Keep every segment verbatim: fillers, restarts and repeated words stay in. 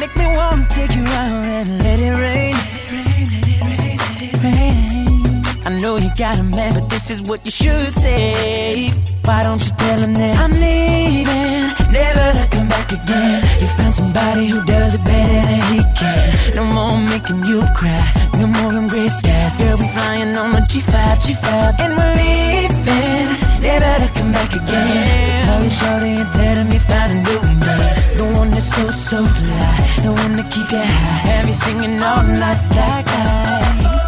Make me wanna take you out and let it rain. I know you got a man, but this is what you should say. Why don't you tell him that I'm leaving, never to come back again. You found somebody who does it better than he can. No more making you cry, no more in gray skies. Girl, we flying on the G five, G five, and we're leaving, never to come back again. So call your shorty and tell him you found a new man, the one that's so, so fly, the one to keep you high, have you singing all night like I.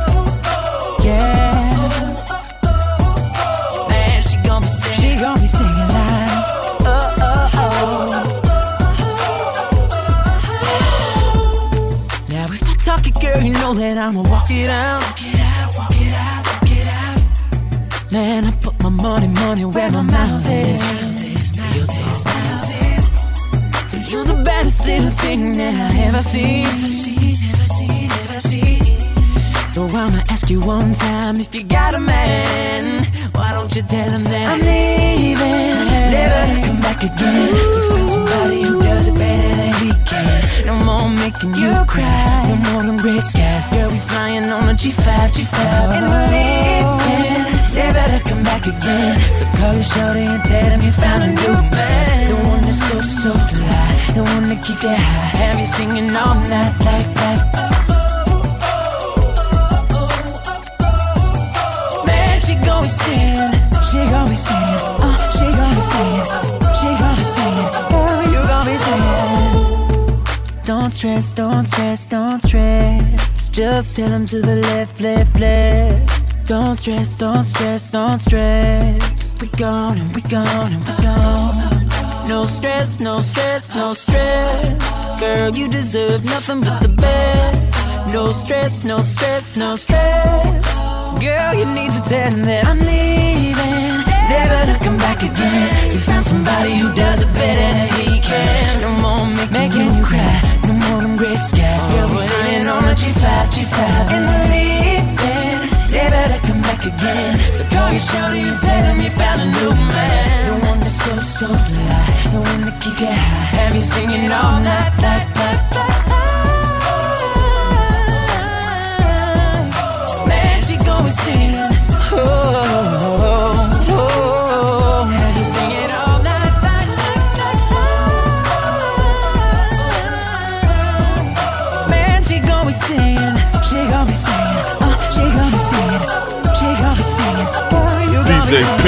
Yeah, man, she gon' be singing, she gon' be singing like, oh, oh, oh. Now if I talk it, girl, you know that I'ma walk it out. Walk it out, walk it out, walk it out. Man, I put my money, money where my mouth is. Feel this, feel this. Cause you're the baddest little thing that I ever seen. Never seen, never seen, never seen. So I'ma ask you one time, if you got a man, why don't you tell him that I'm leaving, never to come back again. You found somebody who does it better than he can. No more making you cry, no more than gray skies. Girl, we flying on a G five, G five, and we're leaving, never to come back again. So call your shorty and tell him you found a new man, the one that's so, so fly, the one that keep you high, have you singing all night like that. She gon' be singing, she gon' be singing, uh, she gon' be singing, she gon' be singing, oh, you gon' be singing. Don't stress, don't stress, don't stress. Just tell him to the left, left, left. Don't stress, don't stress, don't stress. We gone and we gone and we gone. No stress, no stress, no stress. Girl, you deserve nothing but the best. No stress, no stress, no stress. Girl, you need to tell him that I'm leaving, never to come back again. You found somebody who does it better than he can. No more making, making you cry, no more than gray skies. Girl, we're flying on a G five, G five, and we're leaving, never to come back again. So call your shorty and tell him you found a new man, the one that's so, so fly, the one that keep you high, have you singing all night like that. Always singing, oh, oh, oh, oh. Have you sing it all night, night, night, night. Man, she gon' be singing, she gon' be singing, uh, she gon' be singing, she gon' be singing, boy, you gon' be singing.